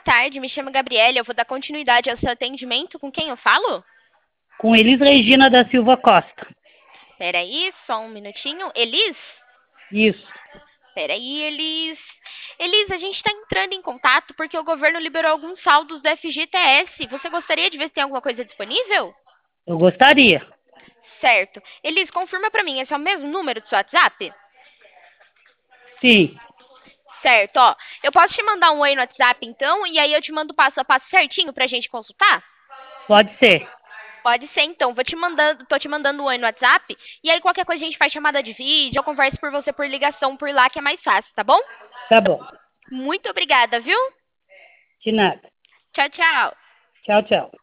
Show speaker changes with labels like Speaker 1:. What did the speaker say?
Speaker 1: boa tarde. Me chamo Gabriela. Eu vou dar continuidade ao seu atendimento. Com quem eu falo?
Speaker 2: Com Elis Regina da Silva Costa.
Speaker 1: Peraí, só um minutinho. Elis?
Speaker 2: Isso.
Speaker 1: Peraí, Elis. Elis, a gente está entrando em contato porque o governo liberou alguns saldos do FGTS. Você gostaria de ver se tem alguma coisa disponível?
Speaker 2: Eu gostaria.
Speaker 1: Certo. Elis, confirma para mim, esse é o mesmo número do seu WhatsApp?
Speaker 2: Sim,
Speaker 1: Certo, ó. Eu posso te mandar um oi no WhatsApp, então, e aí eu te mando o passo a passo certinho pra gente consultar?
Speaker 2: pode ser.
Speaker 1: Pode ser, então. Tô te mandando um oi no WhatsApp, e aí qualquer coisa a gente faz chamada de vídeo, eu converso por você por ligação por lá, que é mais fácil, tá bom?
Speaker 2: Tá bom.
Speaker 1: Muito obrigada, viu?
Speaker 2: De nada.
Speaker 1: Tchau, tchau.
Speaker 2: Tchau, tchau.